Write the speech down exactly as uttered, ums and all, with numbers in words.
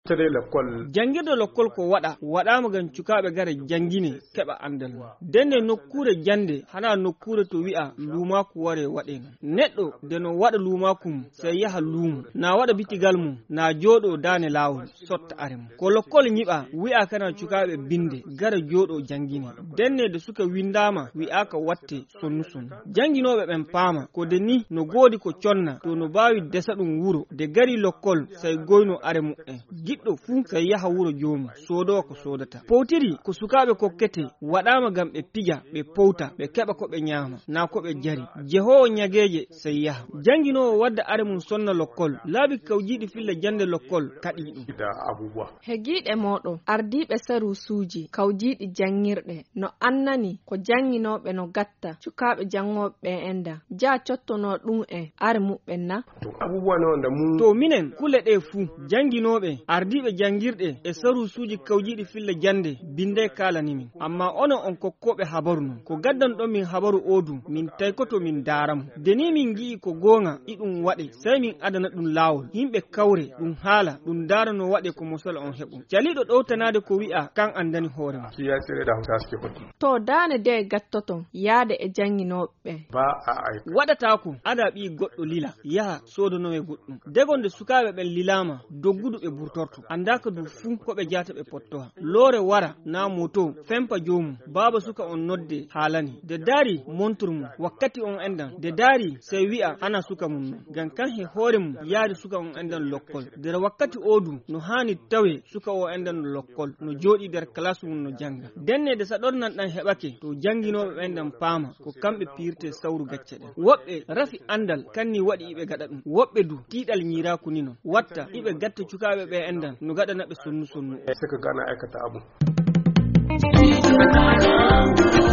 tare lakkol jangirde lokkol ko wada wada magan cukabe gara jangine keba andal denne nokkure jande hana nokkure to wi'a luma ku ware wade neddo de no wada luma kum sai yaha lumu na wada bitigal mum na jodo dane lawol sotta arem ko lokkol nyiba wi'a kana cukabe binde gara jodo jangine denne de suka windama wi'a ka watte sonnu son janginobe ben pama ko de ni no godi ko conna to no bawi desa dum wuro de gari lokkol sai goyno aremu e giddo fu sai yaha wuro joomu sodo ko sodata powtiri ko sukabe ko kete wadama gam be piga be powta be keba ko be nyama na ko be jari jeho nyageje sai yaha jangino wadda aremu sonna lokkol labi kawjidi filla jande lokkol kadi dum da abubuwa hegide modo ardibe saru suji kawjidi jangirde no annani ko janginobe no gatta cukabe jangobe enda ja cottono dum e aremu benna to abubuwa ne wanda mu to minen kule de fu janginobe ardibe jangirde e saru suji kawjidi filla jande binde kala nimin amma ono on kokkobe habaru ko gaddan do min habaru odu min taykoto min daram deni min gi ko gonga idum wade sai min adana dum lawol himbe kawre dum hala dum darano wade ko musala on hebu jalido dowtanade ko wi'a kan andani hoore ki ya sire da hausa suke fadi to dane de gattoto yaade e janginobe ba a ai wadata ko ada bi goddo lila ya sodono e goddum degonde sukabe ben lilama doggudu be burtorto andaka du fu ko be jata be potto lore wara na moto fempa jomu baba suka on nodde halani de dari monturum wakkati on endan de dari sai wi'a ana suka mun gan kan he hore mum yaadi suka on endan lokkol der wakkati odu no hani tawe suka o endan lokkol no jodi der class mun no janga denne de sadornan dan hebake to janginobe endan pama ko kambe pirte sawru gaccede wobbe rafi andal kanni wadi ibe gada dum wobbe du tidal nyira kunino watta ibe gatta cukabe be endan no gada nabe sunnu sunnu suka gana aikata abu